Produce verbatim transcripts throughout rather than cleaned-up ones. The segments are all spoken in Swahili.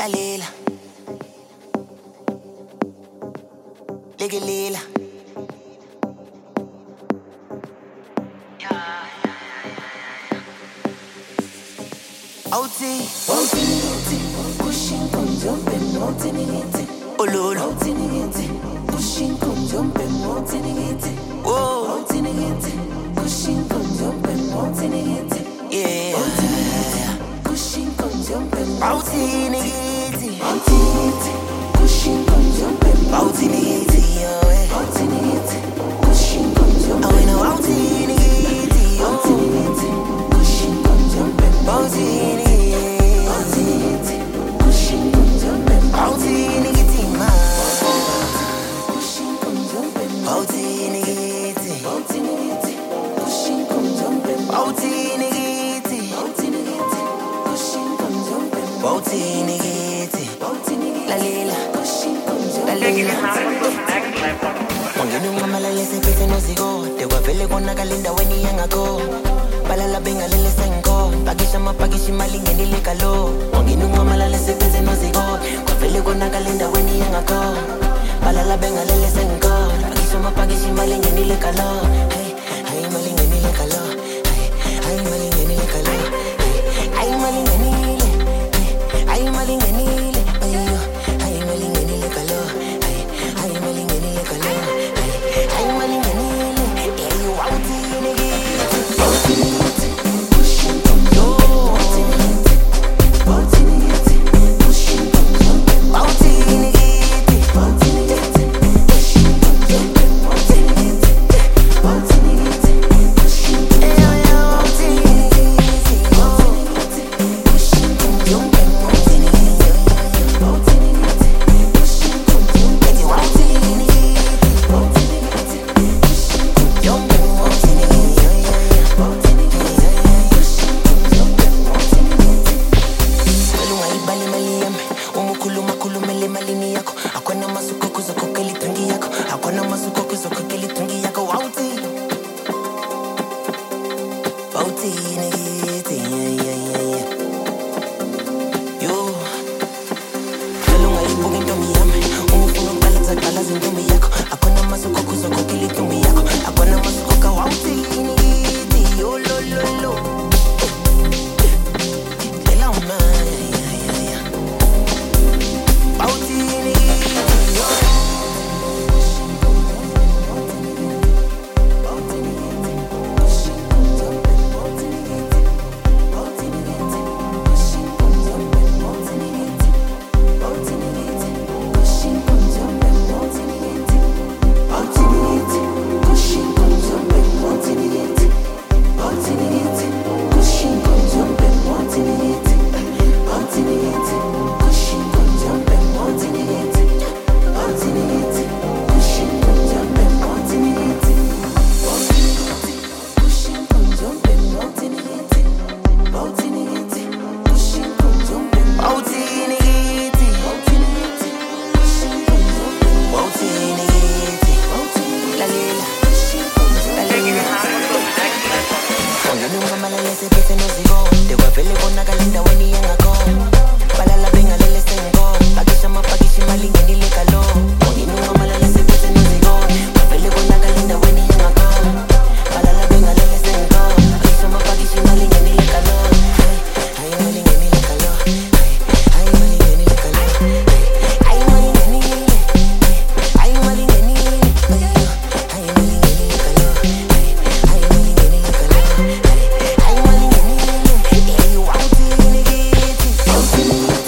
Lalela. Legelela. O T, O T, pushing come jumping, O T nigga. Ololo, O T nigga, pushing come jumping, O T nigga. whoa, O T nigga, pushing come jumping, O T nigga. yeah. O T nigga, pushing come jumping, O T nigga, O T nigga, pushing come jumping, O T nigga, yo, eh. O T nigga, pushing come jumping. I know O T nigga, O T nigga, pushing come jumping, O T nigga. O T nigga, ma. pushing come jumping, O T nigga, O T nigga, pushing come jumping, O T nigga, O T nigga, pushing come jumping, O T nigga, O T nigga, Lalela, pushing come jumping. Lalela. Wangeni ungamalale sephethe noziko dekwavele konakala endaweni yangakho balala bengalele senko pakisha mapakishi imali ngenile kalo wangeni ungamalale sephethe noziko kwavele konakala endaweni yangakho balala bengalele senko pakisha mapakishi imali ngenile kalo hey hey imali ngenile kalo hey hey imali ngenile kalo hey hey imali ngenile hey hey imali ngenile ayo hey imali ngenile kalo hey hey imali ngenile kalo I'm money, money, yeah, you out in the game. O T nigga, pushing come jumping, O T nigga, pushing come jumping, Out in the game. O T nigga, pushing come jumping, O T nigga, O T nigga, pushing come Yeah, yeah, out in the game. pushing come jumping, O T nigga, O T nigga, pushing come jumping, You out in the game. O T nigga, Young boy, out in the game. Yeah, yeah, yeah. O T nigga, pushing come jumping, O T nigga. Malunga ibali mali yami umukhuluma khulumele malini yakho akona masuku kuzokhokhela idrinki yakho akona masuku kuzokhokhela idrinki yakho wawuthi wawuthi nikithi yeah yeah yeah yeah yo malunga ibuka intombi yami umufuna uqala zaqala zintombi yakho akona masuku kuzokhokhela idrinki yakho akona masuku ka wawuthi nikithi yo lo lo lo lela uma yeah yeah yeah wawuthi nikithi yo wawuthi nikithi wawuthi nikithi lalela lalela wangeni ungamalale sephethe noziko dekwavele konakala endaweni yangakho balala bengalele senko pakisha mapakishi imali ngenile kalo wangeni ungamalale sephethe noziko kwavele konakala endaweni yangakho balala bengalele senko pakisha mapakishi imali ngenile kalo hey hey imali ngenile kalo hey hey imali ngenile kalo hey hey imali ngenile hey imali ngenile ayo hey imali ngenile kalo hey hey imali ngenile kalo hey hey imali ngenile yeah you out in the game.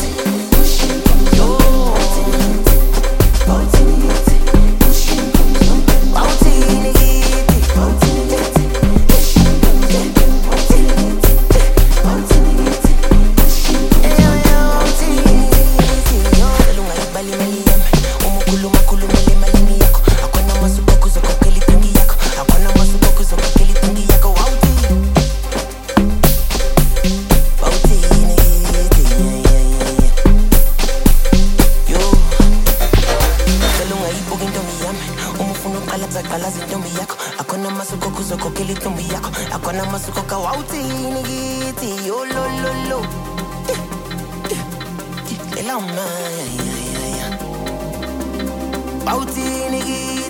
Masukoka wauti nigithi yo lo lo lo ngela uma. Bawuthini